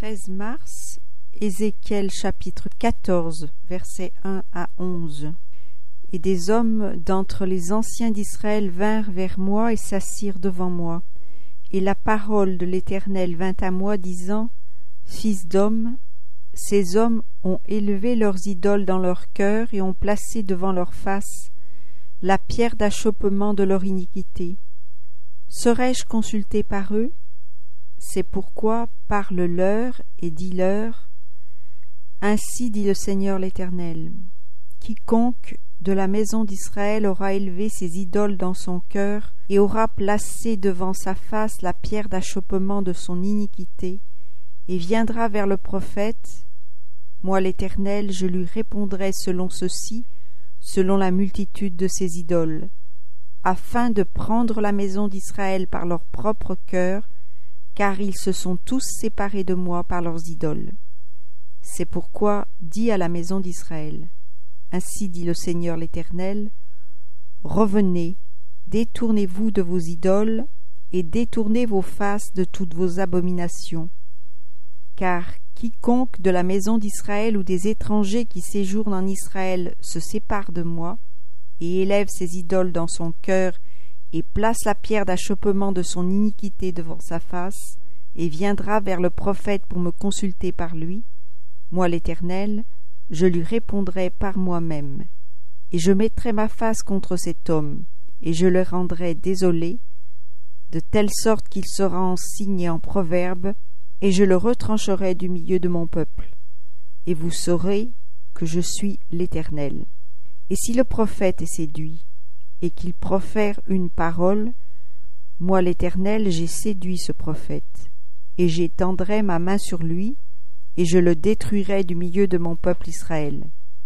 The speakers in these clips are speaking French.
13 mars, Ézéchiel chapitre 14, versets 1 à 11. Et des hommes d'entre les anciens d'Israël vinrent vers moi et s'assirent devant moi. Et la parole de l'Éternel vint à moi, disant: Fils d'homme, ces hommes ont élevé leurs idoles dans leur cœur et ont placé devant leur face la pierre d'achoppement de leur iniquité. Serais-je consulté par eux? C'est pourquoi parle-leur et dis-leur: Ainsi dit le Seigneur l'Éternel. Quiconque de la maison d'Israël aura élevé ses idoles dans son cœur et aura placé devant sa face la pierre d'achoppement de son iniquité, et viendra vers le prophète, moi l'Éternel, je lui répondrai selon ceci, selon la multitude de ses idoles, afin de prendre la maison d'Israël par leur propre cœur, car ils se sont tous séparés de moi par leurs idoles. C'est pourquoi dis à la maison d'Israël: Ainsi dit le Seigneur l'Éternel, revenez, détournez-vous de vos idoles, et détournez vos faces de toutes vos abominations. Car quiconque de la maison d'Israël ou des étrangers qui séjournent en Israël se sépare de moi, et élève ses idoles dans son cœur, et place la pierre d'achoppement de son iniquité devant sa face, et viendra vers le prophète pour me consulter par lui, moi l'Éternel, je lui répondrai par moi-même, et je mettrai ma face contre cet homme, et je le rendrai désolé, de telle sorte qu'il sera en signe et en proverbe, et je le retrancherai du milieu de mon peuple. Et vous saurez que je suis l'Éternel. Et si le prophète est séduit, et qu'il profère une parole, moi l'Éternel, j'ai séduit ce prophète, et j'étendrai ma main sur lui, et je le détruirai du milieu de mon peuple Israël.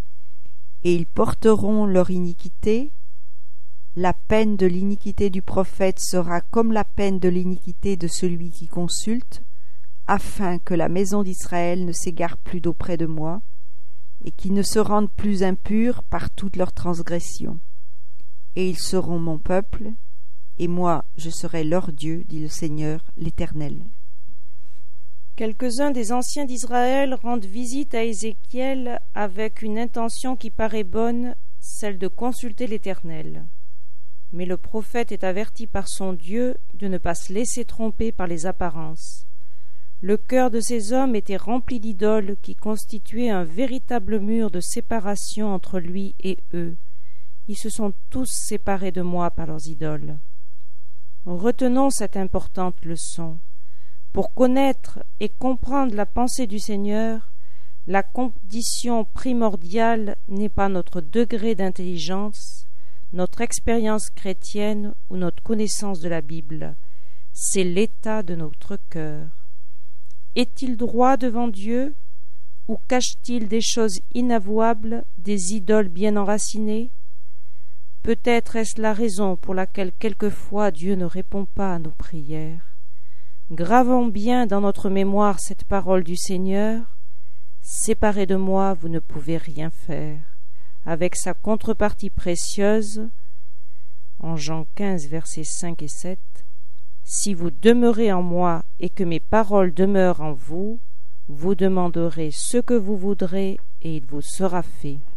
Et ils porteront leur iniquité. La peine de l'iniquité du prophète sera comme la peine de l'iniquité de celui qui consulte, afin que la maison d'Israël ne s'égare plus d'auprès de moi, et qu'ils ne se rendent plus impurs par toutes leurs transgressions. Et ils seront mon peuple, et moi je serai leur Dieu, dit le Seigneur l'Éternel. Quelques-uns des anciens d'Israël rendent visite à Ézéchiel avec une intention qui paraît bonne, celle de consulter l'Éternel. Mais le prophète est averti par son Dieu de ne pas se laisser tromper par les apparences. Le cœur de ces hommes était rempli d'idoles qui constituaient un véritable mur de séparation entre lui et eux. Ils se sont tous séparés de moi par leurs idoles. Retenons cette importante leçon. Pour connaître et comprendre la pensée du Seigneur, la condition primordiale n'est pas notre degré d'intelligence, notre expérience chrétienne ou notre connaissance de la Bible, c'est l'état de notre cœur. Est-il droit devant Dieu, ou cache-t-il des choses inavouables, des idoles bien enracinées? Peut-être est-ce la raison pour laquelle quelquefois Dieu ne répond pas à nos prières. Gravons bien dans notre mémoire cette parole du Seigneur: séparés de moi, vous ne pouvez rien faire, avec sa contrepartie précieuse, en Jean 15, versets 5 et 7, si vous demeurez en moi et que mes paroles demeurent en vous, vous demanderez ce que vous voudrez et il vous sera fait.